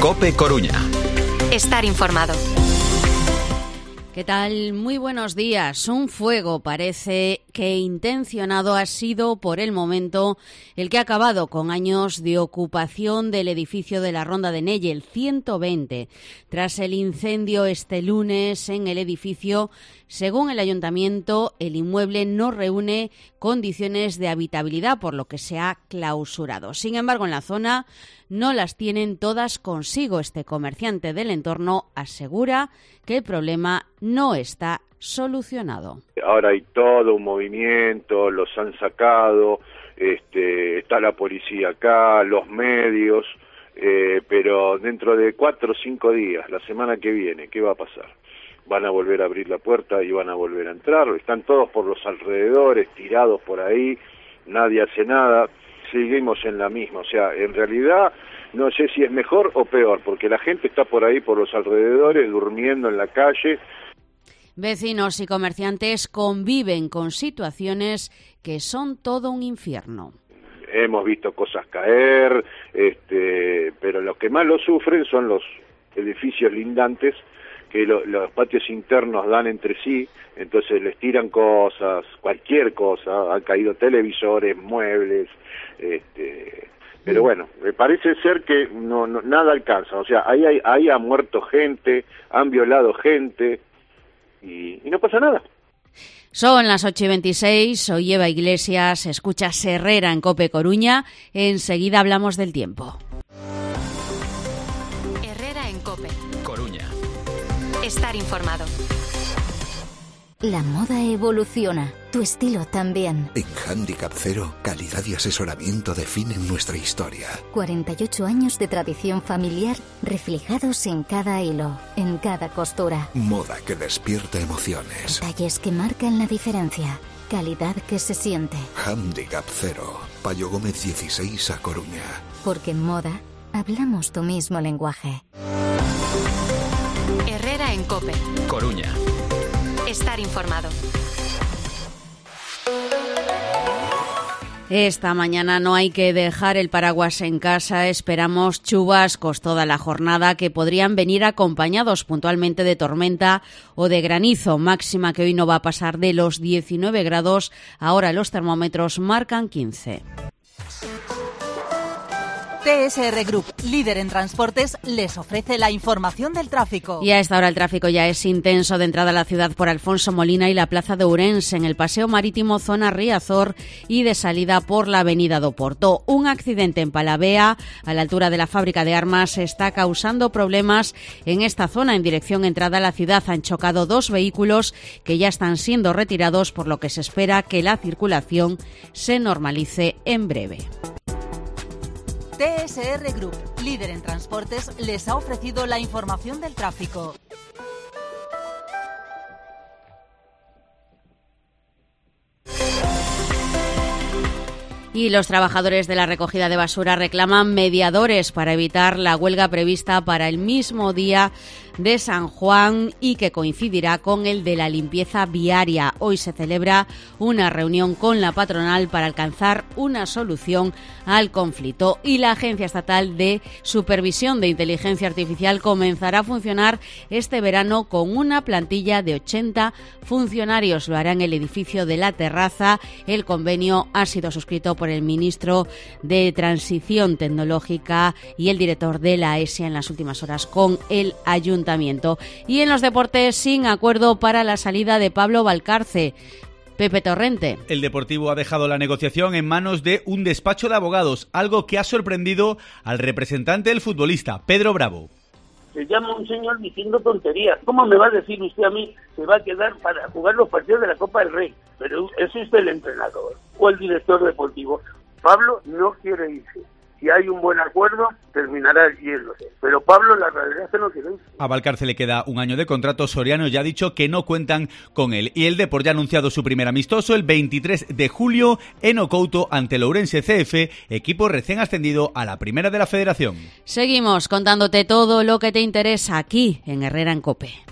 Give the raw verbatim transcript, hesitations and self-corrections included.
COPE Coruña. Estar informado. ¿Qué tal? Muy buenos días. Un fuego parece que intencionado ha sido por el momento el que ha acabado con años de ocupación del edificio de la Ronda de Nelle, el ciento veinte. Tras el incendio este lunes en el edificio, según el ayuntamiento, el inmueble no reúne condiciones de habitabilidad, por lo que se ha clausurado. Sin embargo, en la zona no las tienen todas consigo. Este comerciante del entorno asegura que el problema no está solucionado. Ahora hay todo un movimiento, los han sacado, este, está la policía acá, los medios, eh, pero dentro de cuatro o cinco días, la semana que viene, ¿qué va a pasar? Van a volver a abrir la puerta y van a volver a entrar, están todos por los alrededores, tirados por ahí, nadie hace nada, seguimos en la misma, o sea, en realidad no sé si es mejor o peor, porque la gente está por ahí, por los alrededores, durmiendo en la calle. Vecinos y comerciantes conviven con situaciones que son todo un infierno. Hemos visto cosas caer, este, pero los que más lo sufren son los edificios lindantes, que lo, los patios internos dan entre sí, entonces les tiran cosas, cualquier cosa, han caído televisores, muebles, este, pero bueno, me parece ser que no, no nada alcanza, o sea, ahí, ahí, ahí ha muerto gente, han violado gente y, y no pasa nada. Son las ocho y veintiséis, soy Eva Iglesias, escucha Herrera en COPE Coruña, enseguida hablamos del tiempo. Herrera en COPE Coruña. Estar informado. La moda evoluciona, tu estilo también. En Handicap Cero, calidad y asesoramiento definen nuestra historia. cuarenta y ocho años de tradición familiar reflejados en cada hilo, en cada costura. Moda que despierta emociones. Detalles que marcan la diferencia, calidad que se siente. Handicap Cero, Payo Gómez dieciséis, A Coruña. Porque en moda hablamos tu mismo lenguaje. Herrera en COPE Coruña. Estar informado. Esta mañana no hay que dejar el paraguas en casa. Esperamos chubascos toda la jornada que podrían venir acompañados puntualmente de tormenta o de granizo. Máxima que hoy no va a pasar de los diecinueve grados. Ahora los termómetros marcan quince. T S R Group, líder en transportes, les ofrece la información del tráfico. Y a esta hora el tráfico ya es intenso de entrada a la ciudad por Alfonso Molina y la Plaza de Ourense, en el Paseo Marítimo zona Riazor y de salida por la Avenida do Porto. Un accidente en Palavea, a la altura de la fábrica de armas, está causando problemas en esta zona. En dirección entrada a la ciudad han chocado dos vehículos que ya están siendo retirados, por lo que se espera que la circulación se normalice en breve. T S R Group, líder en transportes, les ha ofrecido la información del tráfico. Y los trabajadores de la recogida de basura reclaman mediadores para evitar la huelga prevista para el mismo día de San Juan y que coincidirá con el de la limpieza viaria. Hoy se celebra una reunión con la patronal para alcanzar una solución al conflicto y la Agencia Estatal de Supervisión de Inteligencia Artificial comenzará a funcionar este verano con una plantilla de ochenta funcionarios. Lo hará en el edificio de La Terraza. El convenio ha sido suscrito por el ministro de Transición Tecnológica y el director de la E S I A en las últimas horas con el ayuntamiento. Y en los deportes, sin acuerdo para la salida de Pablo Valcarce. Pepe Torrente. El Deportivo ha dejado la negociación en manos de un despacho de abogados, algo que ha sorprendido al representante del futbolista, Pedro Bravo. Se llama un señor diciendo tonterías. ¿Cómo me va a decir usted a mí que va a quedar para jugar los partidos de la Copa del Rey? Pero es usted el entrenador o el director deportivo. Pablo no quiere irse. Si hay un buen acuerdo, terminará yéndose. Pero Pablo, la realidad es que no quiere irse. A Valcarce le queda un año de contrato. Soriano ya ha dicho que no cuentan con él. Y el Depor ya ha anunciado su primer amistoso el veintitrés de julio en Ocouto ante el Ourense C F, equipo recién ascendido a la primera de la Federación. Seguimos contándote todo lo que te interesa aquí en Herrera en COPE.